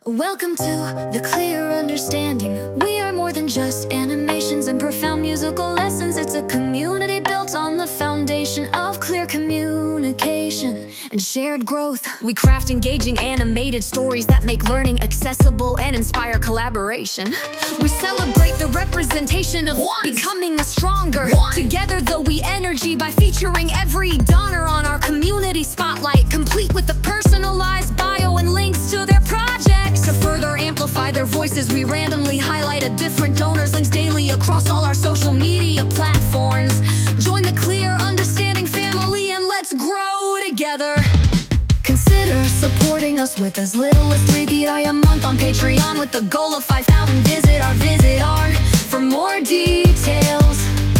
Welcome to the Clear Understanding. We are more than just animations and profound musical lessons. It's a community built on the foundation of clear communication and shared growth. We craft engaging animated stories that make learning accessible and inspire collaboration. We celebrate the representation of becoming a stronger together, though we energy by featuring every donor on our community spotlight, complete with a personalized bio and links to their projects. To further amplify their voices, we randomly highlight a different donor's links daily across all our social media platforms. Join the Clear Understanding family and let's grow together. Consider supporting us with as little as $3 a month on Patreon, with the goal of 5,000. Visit our for more details.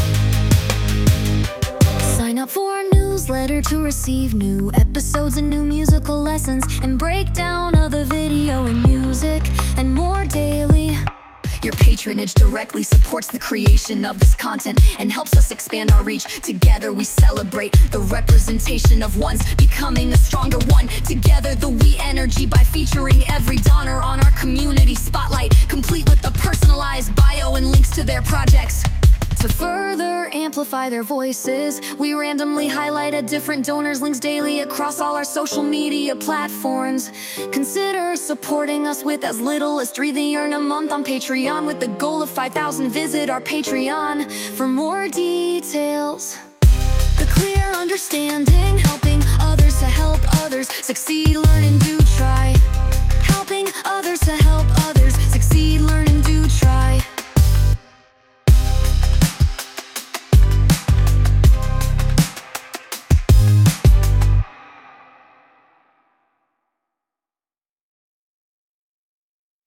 Sign up for our newsletter to receive new episodes and new musical lessons, and breakdown of the video and music and more daily. Your patronage directly supports the creation of this content and helps us expand our reach. Together we celebrate the representation of ones becoming a stronger one. Together the we energy by featuring every donor on our community spotlight, complete with a personalized bio and links to their projects. To further amplify their voices, we randomly highlight a different donor's links daily across all our social media platforms. Consider supporting us with as little as $3 a month on Patreon, with the goal of 5,000. Visit our Patreon for more details. The Clear Understanding, helping others to help others succeed, learn and do